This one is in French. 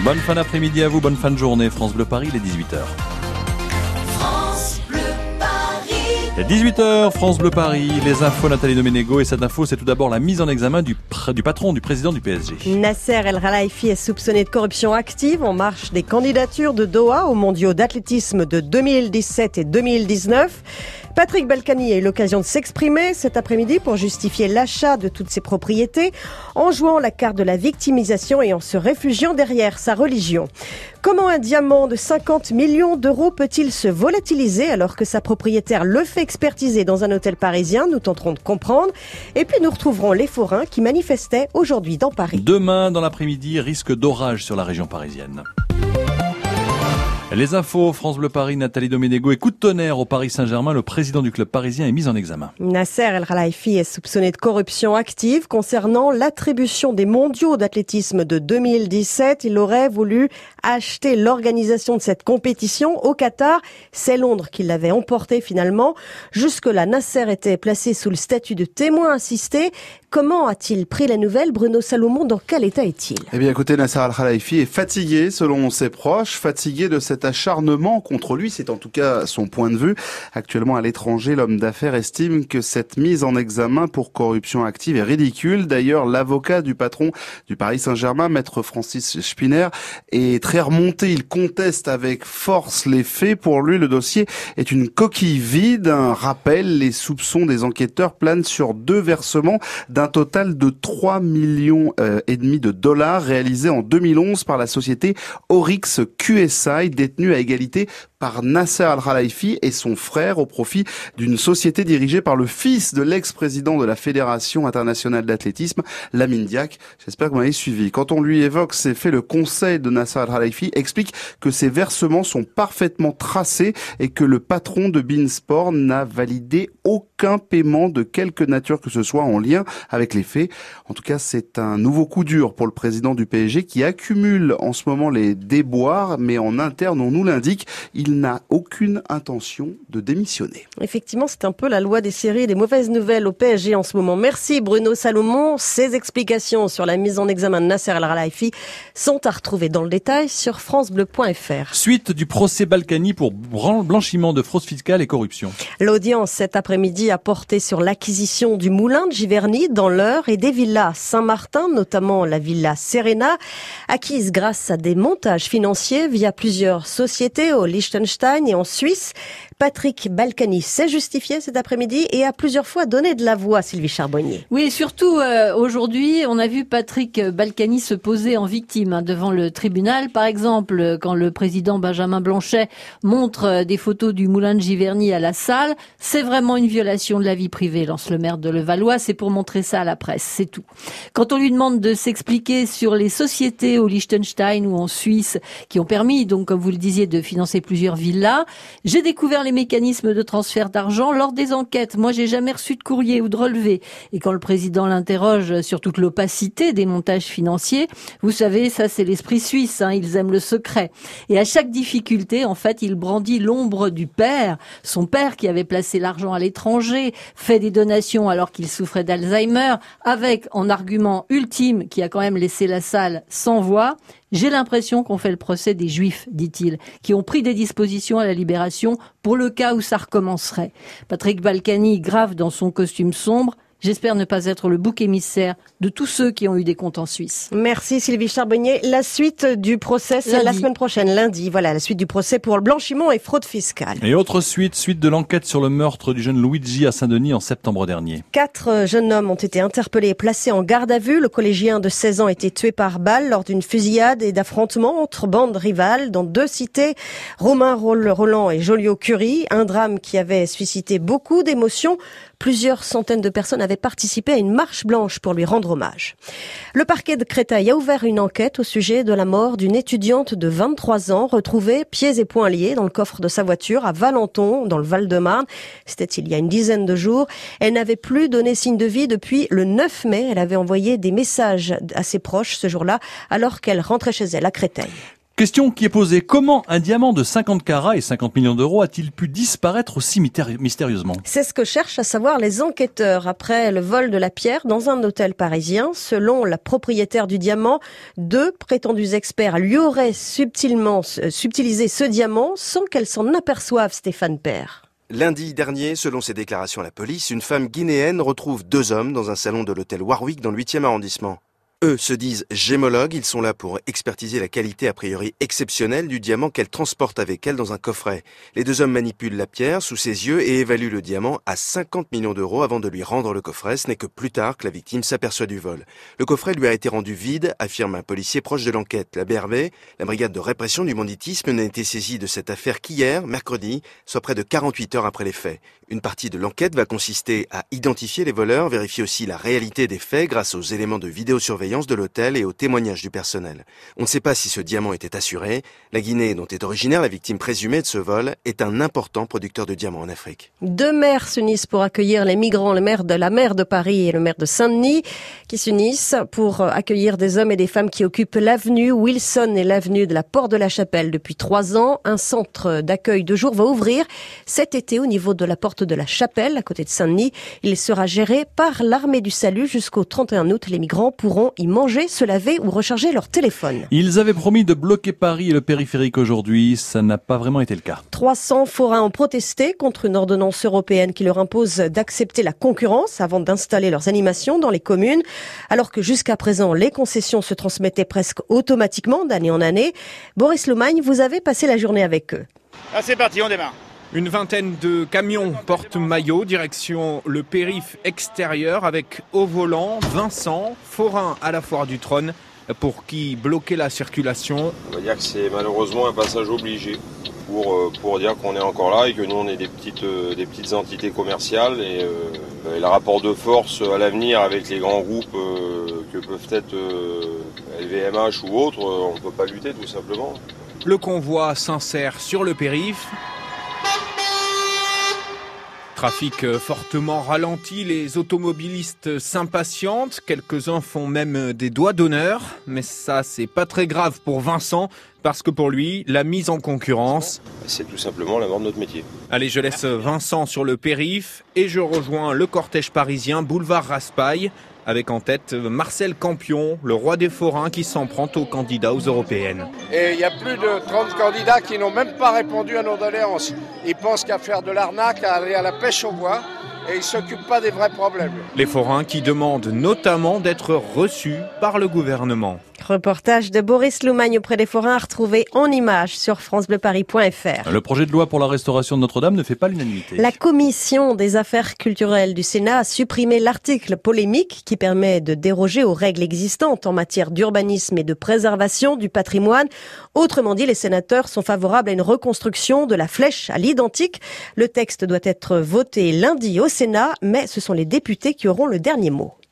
Bonne fin d'après-midi à vous, bonne fin de journée. France Bleu Paris, il est 18h. France Bleu Paris. 18h, France Bleu Paris, les infos Nathalie Doménego. Et cette info, c'est tout d'abord la mise en examen du patron, du président du PSG. Nasser El Khelaifi est soupçonné de corruption active en marge des candidatures de Doha aux mondiaux d'athlétisme de 2017 et 2019. Patrick Balkany a eu l'occasion de s'exprimer cet après-midi pour justifier l'achat de toutes ses propriétés en jouant la carte de la victimisation et en se réfugiant derrière sa religion. Comment un diamant de 50 millions d'euros peut-il se volatiliser alors que sa propriétaire le fait expertiser dans un hôtel parisien? Nous tenterons de comprendre. Et puis nous retrouverons les forains qui manifestaient aujourd'hui dans Paris. Demain, dans l'après-midi, risque d'orage sur la région parisienne. Les infos, France Bleu Paris, Nathalie Doménego. Et coup de tonnerre au Paris Saint-Germain, le président du club parisien est mis en examen. Nasser El Khelaifi est soupçonné de corruption active concernant l'attribution des mondiaux d'athlétisme de 2017. Il aurait voulu acheter l'organisation de cette compétition au Qatar. C'est Londres qui l'avait emporté finalement. Jusque-là, Nasser était placé sous le statut de témoin assisté. Comment a-t-il pris la nouvelle? Bruno Salomon, dans quel état est-il? Eh bien, écoutez, Nasser El Khelaifi est fatigué, selon ses proches, fatigué de cet acharnement contre lui. C'est en tout cas son point de vue. Actuellement à l'étranger, l'homme d'affaires estime que cette mise en examen pour corruption active est ridicule. D'ailleurs, l'avocat du patron du Paris Saint-Germain, maître Francis Spinner, est très remonté. Il conteste avec force les faits. Pour lui, le dossier est une coquille vide. Un rappel, les soupçons des enquêteurs planent sur 2 versements d'un total de 3,5 millions de dollars réalisés en 2011 par la société Oryx QSI, détenue à égalité par Nasser El Khelaifi et son frère au profit d'une société dirigée par le fils de l'ex-président de la Fédération internationale d'athlétisme, Lamine Diack. J'espère que vous m'avez suivi. Quand on lui évoque ces faits, le conseil de Nasser El Khelaifi explique que ces versements sont parfaitement tracés et que le patron de beIN Sport n'a validé aucun paiement de quelque nature que ce soit en lien avec les faits. En tout cas, c'est un nouveau coup dur pour le président du PSG qui accumule en ce moment les déboires, mais en interne, on nous l'indique, il n'a aucune intention de démissionner. Effectivement, c'est un peu la loi des séries et des mauvaises nouvelles au PSG en ce moment. Merci Bruno Salomon. Ces explications sur la mise en examen de Nasser El Khelaifi sont à retrouver dans le détail sur francebleu.fr. Suite du procès Balkany pour blanchiment de fraude fiscale et corruption. L'audience cet après-midi a porté sur l'acquisition du moulin de Giverny dans l'Eure et des villas Saint-Martin, notamment la villa Serena, acquise grâce à des montages financiers via plusieurs sociétés au Liechtenstein et en Suisse. Patrick Balkany s'est justifié cet après-midi et a plusieurs fois donné de la voix, Sylvie Charbonnier. Oui, et surtout aujourd'hui, on a vu Patrick Balkany se poser en victime devant le tribunal. Par exemple, quand le président Benjamin Blanchet montre des photos du moulin de Giverny à la salle, c'est vraiment une violation de la vie privée, lance le maire de Levallois. C'est pour montrer ça à la presse, c'est tout. Quand on lui demande de s'expliquer sur les sociétés au Liechtenstein ou en Suisse qui ont permis, donc comme vous le disiez, de financer plusieurs villas, j'ai découvert les mécanismes de transfert d'argent lors des enquêtes. Moi, j'ai jamais reçu de courrier ou de relevé. Et quand le président l'interroge sur toute l'opacité des montages financiers, vous savez, ça c'est l'esprit suisse, ils aiment le secret. Et à chaque difficulté, en fait, il brandit l'ombre du père, son père qui avait placé l'argent à l'étranger, fait des donations alors qu'il souffrait d'Alzheimer, avec en argument ultime qui a quand même laissé la salle sans voix. J'ai l'impression qu'on fait le procès des Juifs, dit-il, qui ont pris des dispositions à la Libération pour le cas où ça recommencerait. Patrick Balkany, grave dans son costume sombre, j'espère ne pas être le bouc émissaire de tous ceux qui ont eu des comptes en Suisse. Merci Sylvie Charbonnier. La suite du procès, c'est la semaine prochaine, lundi. Voilà, la suite du procès pour le blanchiment et fraude fiscale. Et autre suite de l'enquête sur le meurtre du jeune Luigi à Saint-Denis en septembre dernier. 4 jeunes hommes ont été interpellés et placés en garde à vue. Le collégien de 16 ans a été tué par balle lors d'une fusillade et d'affrontements entre bandes rivales dans 2 cités, Romain Roland et Joliot-Curie. Un drame qui avait suscité beaucoup d'émotions. Plusieurs centaines de personnes avaient participé à une marche blanche pour lui rendre hommage. Le parquet de Créteil a ouvert une enquête au sujet de la mort d'une étudiante de 23 ans retrouvée pieds et poings liés dans le coffre de sa voiture à Valenton, dans le Val-de-Marne. C'était il y a une dizaine de jours. Elle n'avait plus donné signe de vie depuis le 9 mai. Elle avait envoyé des messages à ses proches ce jour-là alors qu'elle rentrait chez elle à Créteil. Question qui est posée, comment un diamant de 50 carats et 50 millions d'euros a-t-il pu disparaître aussi mystérieusement? C'est ce que cherchent à savoir les enquêteurs après le vol de la pierre dans un hôtel parisien. Selon la propriétaire du diamant, 2 prétendus experts lui auraient subtilisé ce diamant sans qu'elle s'en aperçoive, Stéphane Père. Lundi dernier, selon ses déclarations à la police, une femme guinéenne retrouve 2 hommes dans un salon de l'hôtel Warwick dans le 8e arrondissement. Eux se disent gémologues, ils sont là pour expertiser la qualité a priori exceptionnelle du diamant qu'elle transporte avec elle dans un coffret. Les 2 hommes manipulent la pierre sous ses yeux et évaluent le diamant à 50 millions d'euros avant de lui rendre le coffret. Ce n'est que plus tard que la victime s'aperçoit du vol. Le coffret lui a été rendu vide, affirme un policier proche de l'enquête. La BRV, la brigade de répression du banditisme, n'a été saisie de cette affaire qu'hier, mercredi, soit près de 48 heures après les faits. Une partie de l'enquête va consister à identifier les voleurs, vérifier aussi la réalité des faits grâce aux éléments de vidéosurveillance de l'hôtel et aux témoignages du personnel. On ne sait pas si ce diamant était assuré. La Guinée, dont est originaire la victime présumée de ce vol, est un important producteur de diamants en Afrique. 2 maires s'unissent pour accueillir les migrants, la maire de Paris et le maire de Saint-Denis, qui s'unissent pour accueillir des hommes et des femmes qui occupent l'avenue Wilson et l'avenue de la Porte de la Chapelle depuis 3 ans. Un centre d'accueil de jour va ouvrir cet été au niveau de la Porte de la Chapelle, à côté de Saint-Denis. Il sera géré par l'Armée du Salut jusqu'au 31 août. Les migrants pourront y manger, se laver ou recharger leur téléphone. Ils avaient promis de bloquer Paris et le périphérique aujourd'hui. Ça n'a pas vraiment été le cas. 300 forains ont protesté contre une ordonnance européenne qui leur impose d'accepter la concurrence avant d'installer leurs animations dans les communes. Alors que jusqu'à présent, les concessions se transmettaient presque automatiquement d'année en année. Boris Lomagne, vous avez passé la journée avec eux. Ah, c'est parti, on démarre. Une vingtaine de camions porte-maillot, direction le périph' extérieur avec au volant Vincent, forain à la Foire du Trône, pour qui bloquer la circulation. On va dire que c'est malheureusement un passage obligé pour dire qu'on est encore là et que nous on est des petites entités commerciales et le rapport de force à l'avenir avec les grands groupes que peuvent être LVMH ou autres, on ne peut pas lutter tout simplement. Le convoi s'insère sur le périph'. Trafic fortement ralenti, les automobilistes s'impatientent, quelques-uns font même des doigts d'honneur, mais ça c'est pas très grave pour Vincent, parce que pour lui, la mise en concurrence, c'est tout simplement la mort de notre métier. Allez, je laisse Vincent sur le périph' et je rejoins le cortège parisien, boulevard Raspail, avec en tête Marcel Campion, le roi des forains qui s'en prend aux candidats aux européennes. Et il y a plus de 30 candidats qui n'ont même pas répondu à nos doléances. Ils pensent qu'à faire de l'arnaque, à aller à la pêche au bois, et ils ne s'occupent pas des vrais problèmes. Les forains qui demandent notamment d'être reçus par le gouvernement. Reportage de Boris Lomagne auprès des forains à retrouver en images sur francebleuparis.fr. Le projet de loi pour la restauration de Notre-Dame ne fait pas l'unanimité. La commission des affaires culturelles du Sénat a supprimé l'article polémique qui permet de déroger aux règles existantes en matière d'urbanisme et de préservation du patrimoine. Autrement dit, les sénateurs sont favorables à une reconstruction de la flèche à l'identique. Le texte doit être voté lundi au Sénat, mais ce sont les députés qui auront le dernier mot.